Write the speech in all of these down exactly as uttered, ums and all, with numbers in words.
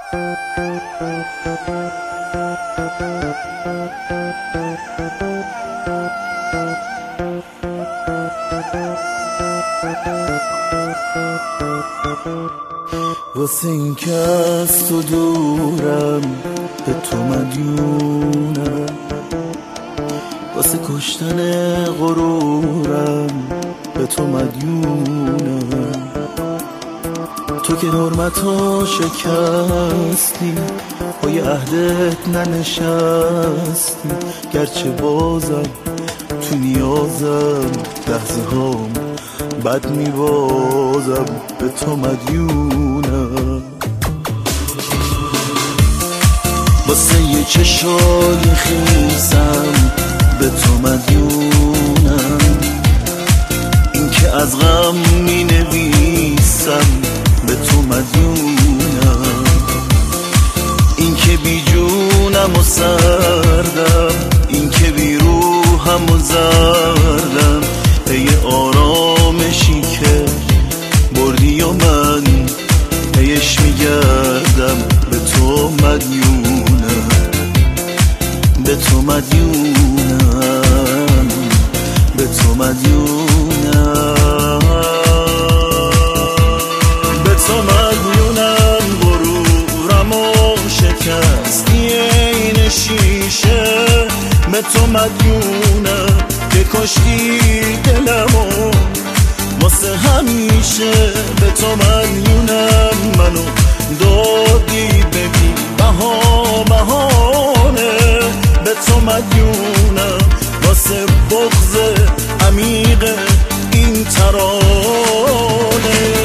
واسه این که از تو دورم به تو مدیونم، واسه کشتن غرورم به تو مدیونم. تو که حرمتو شکستی، پای عهدت ننشستی، گرچه بازم تو نیازم لحظه هام بد میبازم به تو مدیونم. واسه یه چشای خیسم به تو مدیونم، این که از غم می نویسم به تو مدیونم، این که بی جونم و سردم، این که بی روحم و زردم، ای آرامشی که بردی و من پیش میگردم به تو مدیونم، به تو مدیونم، به تو مدیونم، به تو مدیونم. غرورم و شکستی این شیشه، به تو مدیونم که کشتی دلمو واسه همیشه. به تو مدیونم، منو دادی ببین بها بهانه، به تو مدیونم واسه بغض عمیق این ترانه.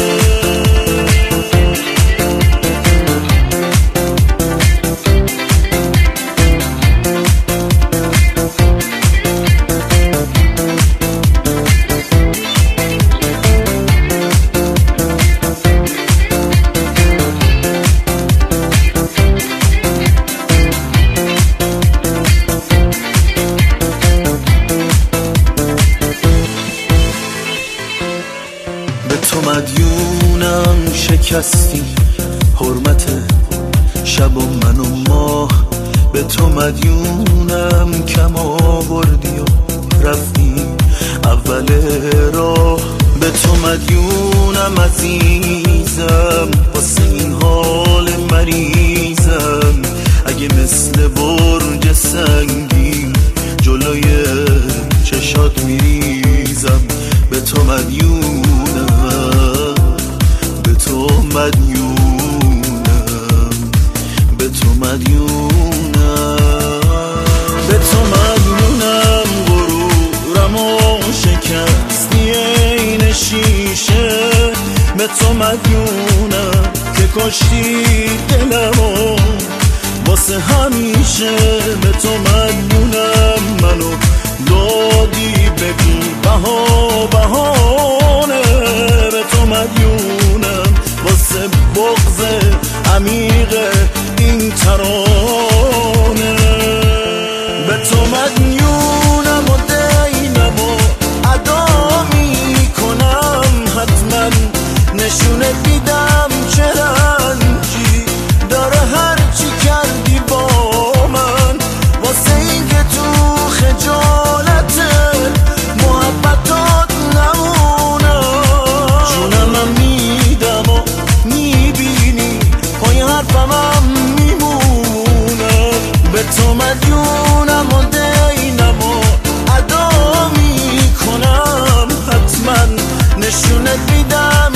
تو مدیونم شکستی حرمت شب و من و ماه، به تو مدیونم کم آوردی و رفتی اول راه. به تو مدیونم عزیزم واسه این حال مریضم، اگه مثل برج سنگین جلوی چشات میریزم. به تو مدیونم، به تو مدیونم، به تو مدیونم، به تو مدیونم. غرورم و شکستی این شیشه، به تو مدیونم که کشتی دلمو واسه همیشه. به تو مدیونم، منو دادی ببین بها بهانه، به تو مدیونم واسه بغض عمیق این ترانه. به تو مدیونم و دینم و ادا میکنم، حتما نشونه دیدم چه رنجی داره هرچی کردی با من، واسه این که تو خجالت محبتات نمونم. جونم میدم و میبینی پای حرفم هم میمونم. به تو مدیونم و دینم و ادا میکنم، حتما نشونت میدم